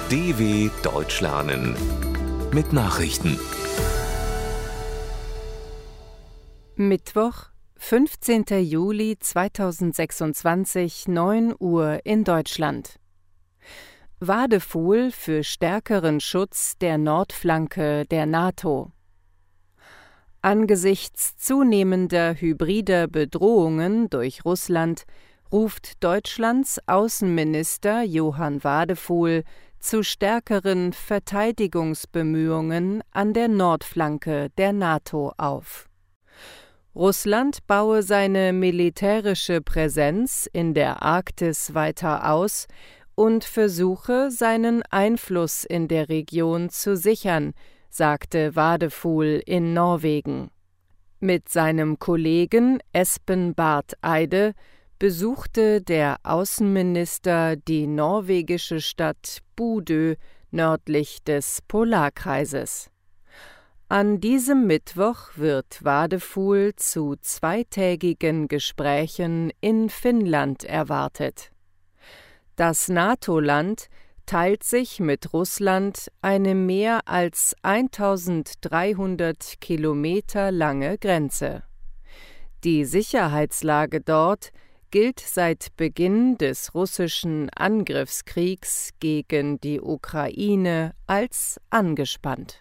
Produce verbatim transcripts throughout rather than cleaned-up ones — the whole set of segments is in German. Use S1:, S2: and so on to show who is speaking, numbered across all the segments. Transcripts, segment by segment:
S1: D W Deutsch lernen mit Nachrichten.
S2: Mittwoch, fünfzehnter Juli zweitausendsechsundzwanzig, neun Uhr in Deutschland. Wadefuhl für stärkeren Schutz der Nordflanke der NATO. Angesichts zunehmender hybrider Bedrohungen durch Russland ruft Deutschlands Außenminister Johann Wadefuhl zu stärkeren Verteidigungsbemühungen an der Nordflanke der NATO auf. Russland baue seine militärische Präsenz in der Arktis weiter aus und versuche, seinen Einfluss in der Region zu sichern, sagte Wadefuhl in Norwegen. Mit seinem Kollegen Espen Barth Eide besuchte der Außenminister die norwegische Stadt Bodø nördlich des Polarkreises. An diesem Mittwoch wird Wadefuhl zu zweitägigen Gesprächen in Finnland erwartet. Das NATO-Land teilt sich mit Russland eine mehr als eintausenddreihundert Kilometer lange Grenze. Die Sicherheitslage dort gilt seit Beginn des russischen Angriffskriegs gegen die Ukraine als angespannt.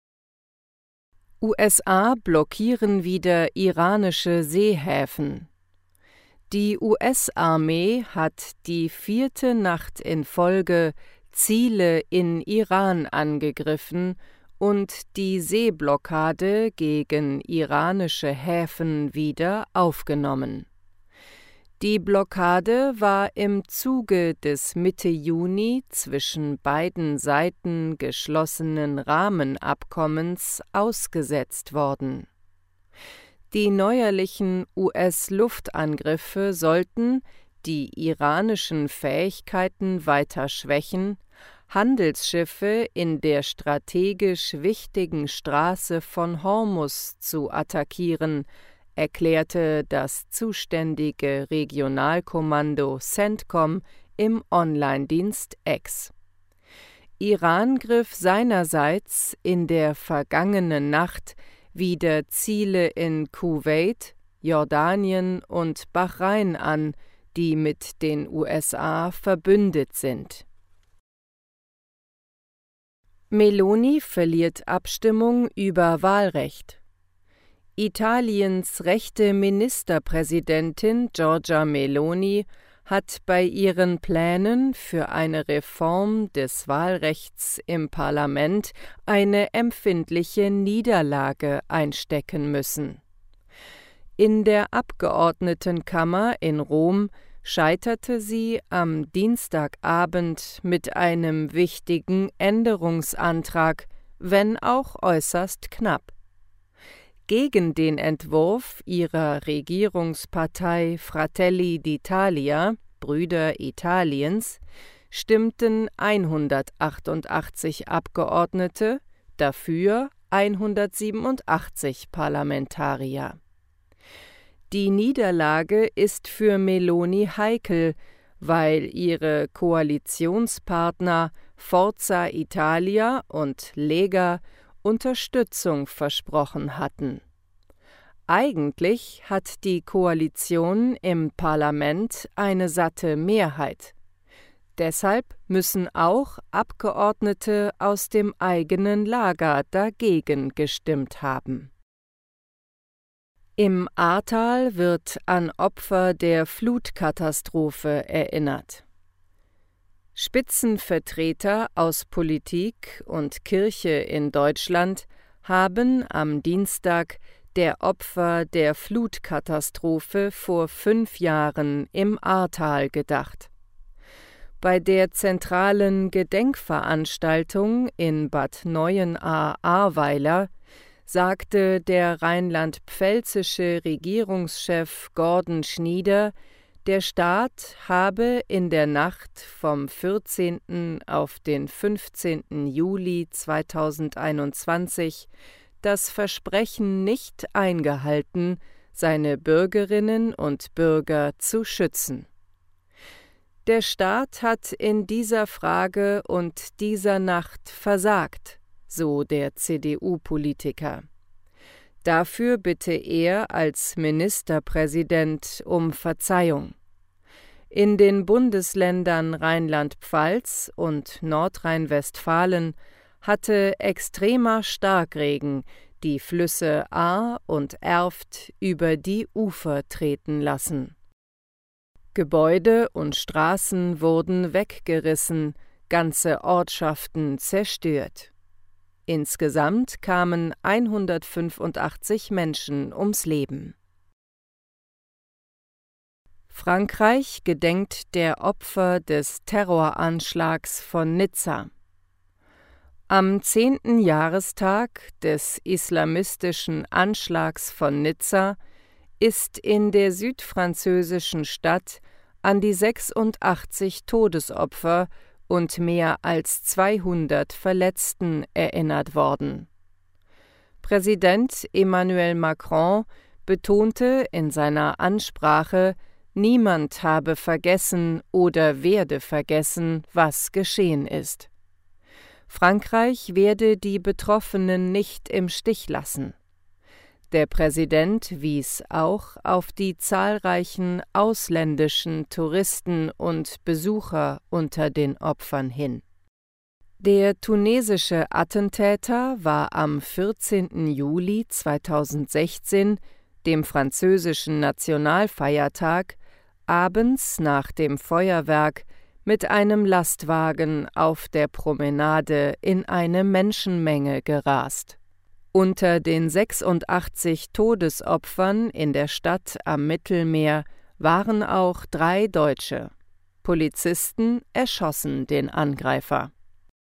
S2: U S A blockieren wieder iranische Seehäfen. Die U S-Armee hat die vierte Nacht in Folge Ziele in Iran angegriffen und die Seeblockade gegen iranische Häfen wieder aufgenommen. Die Blockade war im Zuge des Mitte Juni zwischen beiden Seiten geschlossenen Rahmenabkommens ausgesetzt worden. Die neuerlichen U S-Luftangriffe sollten die iranischen Fähigkeiten weiter schwächen, Handelsschiffe in der strategisch wichtigen Straße von Hormuz zu attackieren, erklärte das zuständige Regionalkommando CENTCOM im Online-Dienst X. Iran griff seinerseits in der vergangenen Nacht wieder Ziele in Kuwait, Jordanien und Bahrain an, die mit den U S A verbündet sind. Meloni verliert Abstimmung über Wahlrecht. Italiens rechte Ministerpräsidentin Giorgia Meloni hat bei ihren Plänen für eine Reform des Wahlrechts im Parlament eine empfindliche Niederlage einstecken müssen. In der Abgeordnetenkammer in Rom scheiterte sie am Dienstagabend mit einem wichtigen Änderungsantrag, wenn auch äußerst knapp. Gegen den Entwurf ihrer Regierungspartei Fratelli d'Italia, Brüder Italiens, stimmten hundertachtundachtzig Abgeordnete, dafür hundertsiebenundachtzig Parlamentarier. Die Niederlage ist für Meloni heikel, weil ihre Koalitionspartner Forza Italia und Lega Unterstützung versprochen hatten. Eigentlich hat die Koalition im Parlament eine satte Mehrheit. Deshalb müssen auch Abgeordnete aus dem eigenen Lager dagegen gestimmt haben. Im Ahrtal wird an Opfer der Flutkatastrophe erinnert. Spitzenvertreter aus Politik und Kirche in Deutschland haben am Dienstag der Opfer der Flutkatastrophe vor fünf Jahren im Ahrtal gedacht. Bei der zentralen Gedenkveranstaltung in Bad Neuenahr-Ahrweiler sagte der rheinland-pfälzische Regierungschef Gordon Schnieder, der Staat habe in der Nacht vom vierzehnten auf den fünfzehnten Juli zweitausendeinundzwanzig das Versprechen nicht eingehalten, seine Bürgerinnen und Bürger zu schützen. Der Staat hat in dieser Frage und dieser Nacht versagt, so der C D U-Politiker. Dafür bitte er als Ministerpräsident um Verzeihung. In den Bundesländern Rheinland-Pfalz und Nordrhein-Westfalen hatte extremer Starkregen die Flüsse Ahr und Erft über die Ufer treten lassen. Gebäude und Straßen wurden weggerissen, ganze Ortschaften zerstört. Insgesamt kamen hundertfünfundachtzig Menschen ums Leben. Frankreich gedenkt der Opfer des Terroranschlags von Nizza. Am zehnten Jahrestag des islamistischen Anschlags von Nizza ist in der südfranzösischen Stadt an die sechsundachtzig Todesopfer und mehr als zweihundert Verletzten erinnert worden. Präsident Emmanuel Macron betonte in seiner Ansprache, niemand habe vergessen oder werde vergessen, was geschehen ist. Frankreich werde die Betroffenen nicht im Stich lassen. Der Präsident wies auch auf die zahlreichen ausländischen Touristen und Besucher unter den Opfern hin. Der tunesische Attentäter war am vierzehnten Juli zweitausendsechzehn, dem französischen Nationalfeiertag, abends nach dem Feuerwerk mit einem Lastwagen auf der Promenade in eine Menschenmenge gerast. Unter den sechsundachtzig Todesopfern in der Stadt am Mittelmeer waren auch drei Deutsche. Polizisten erschossen den Angreifer.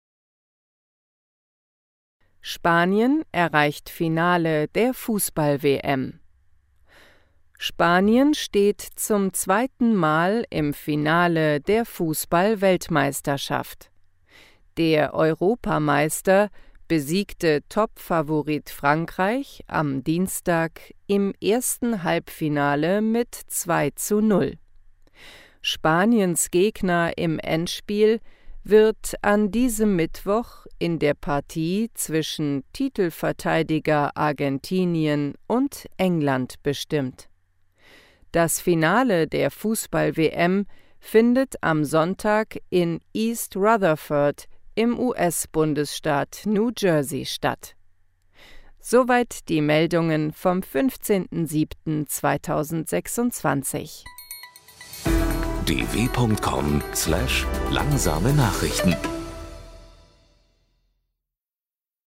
S2: Spanien erreicht Finale der Fußball-W M. Spanien steht zum zweiten Mal im Finale der Fußball-Weltmeisterschaft. Der Europameister besiegte Top-Favorit Frankreich am Dienstag im ersten Halbfinale mit zwei zu null. Spaniens Gegner im Endspiel wird an diesem Mittwoch in der Partie zwischen Titelverteidiger Argentinien und England bestimmt. Das Finale der Fußball-W M findet am Sonntag in East Rutherford im U S-Bundesstaat New Jersey statt. Soweit die Meldungen vom fünfzehnten siebten zweitausendsechsundzwanzig.
S1: d w punkt com slash langsame Nachrichten